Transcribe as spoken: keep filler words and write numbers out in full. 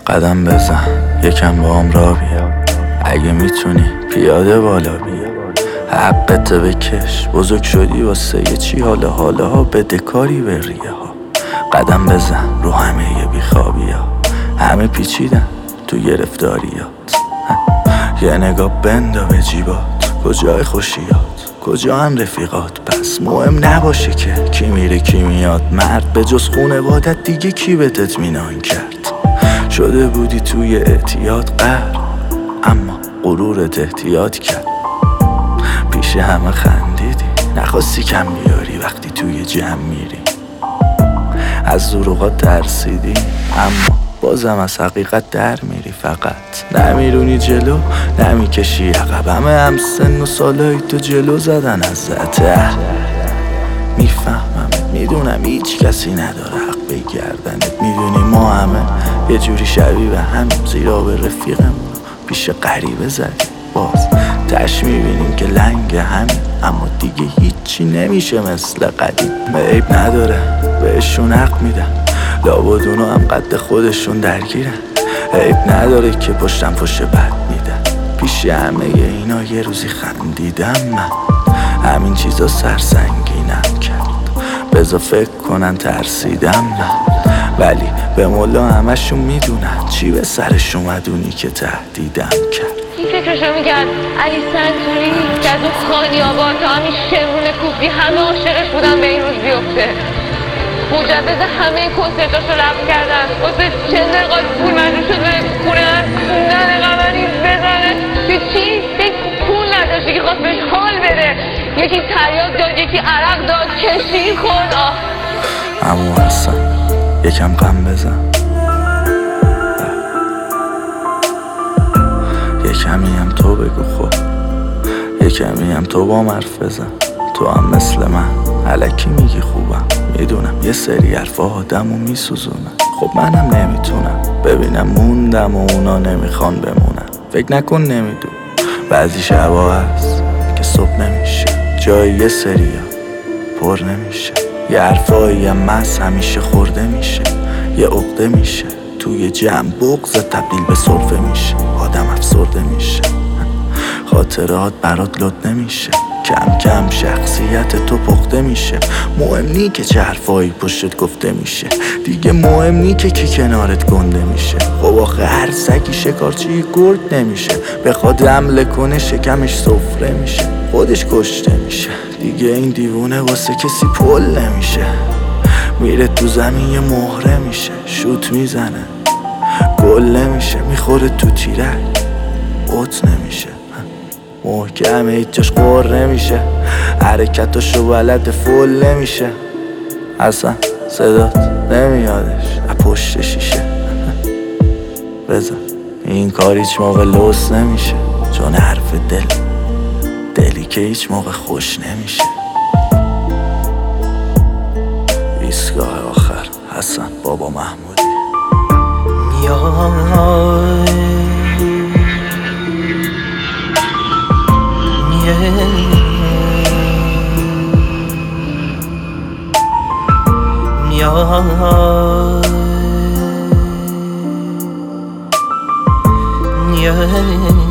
قدم بزن یکم با هم را بیا، اگه میتونی پیاده بالا بیا. حقت بکش، بزرگ شدی واسه یه چی، حالا حالا ها بده کاری به ریه ها. قدم بزن رو همه بیخوابی ها، همه پیچیدن تو گرفتاریات. یه نگاه بندا به جیبات، کجای خوشیات کجا هم رفیقات. پس مهم نباشه که کی میره کی میاد، مرد به جز خونوادت دیگه کی بهت اطمینان کرد. شده بودی توی اعتیاد قهر، اما غرورت احتیاط کرد. پیش همه خندیدی، نخواستی کم بیاری وقتی توی جمع میری. از دروغات ترسیدی، اما بازم از حقیقت در میری. فقط نمیرونی جلو نمیکشی عقب، همه هم سن و سالای تو جلو زدن ازت. میفهمم میدونم هیچ کسی نداره حق بگردنت، میدونی ما همه یه جوری شبیه به هم، زیرا به رفیقمون پیش غریبه زدیم. باز تش میبینیم که لنگ همین، اما دیگه هیچی نمیشه مثل قدیم. عیب نداره بهشون حق میدم، لابد اونا هم قد خودشون درگیرن. عیب نداره که پشتم پشت بد میدن، پیش همه اینا یه روزی خندیدم. من همین چیزا سرسنگینم کرد، بذار فکر کنن ترسیدم من. ولی به مولا همشون میدونن چی به سرش اومد اونی که تهدیدم کرد. این فکرشو میکرد علی سنتوری که از اون خانی آباد تا همین شمرون کوفی همه عاشقش بودن به این روز بیفته. مجوز همه کنسرتاشو رفت کردن، واسه چند قال پول مجبور شد به خونه خوندن قمری بزنه. به چی؟ به پول نداشتی که خواست بهش حال بده. یکی تریاک داد، یکی عرق داد، کشی خورد. آه اما حسن یکم غم بزن، یه کمی هم تو بگو خب، یه کمی هم تو با حرف بزن. تو هم مثل من الکی میگی خوبم، میدونم یه سری حرفا آدمو میسوزونن. خب منم نمیتونم ببینم موندم و اونا نمیخوان بمونن. فکر نکن نمیدون بعضی شبا هست که صبح نمیشه، جای یه سریا پر نمیشه. یه حرفایی هم مس همیشه خورده میشه، یه عقده میشه توی جمع بغض تبدیل به سرفه میشه. آدم افسرده میشه، خاطرات برات لود نمیشه، کم کم شخصیت تو پخته میشه. مهم نی که چه حرفایی پشتت گفته میشه، دیگه مهم نی که کی کنارت گنده میشه. خب آخه هر سگی شکارچی گرد نمیشه، بخواد حمله کنه شکمش سفره میشه، خودش کشته میشه. دیگه این دیوونه واسه کسی پل نمیشه، میره تو زمین یه مهره میشه، شوت میزنه گل نمیشه، میخوره تو تیرک اوت نمیشه، محکمه هیچ جاش قر نمیشه، حرکتاشو بلد فل نمیشه. اصلا صدات نمیادش از پشت شیشه. بذار این کار هیچ موقع لوس نمیشه، چون حرف دل دلی که هیچ موقع خوش نمیشه. ایستگاه آخر حسن بابا محمودی. میای میای میای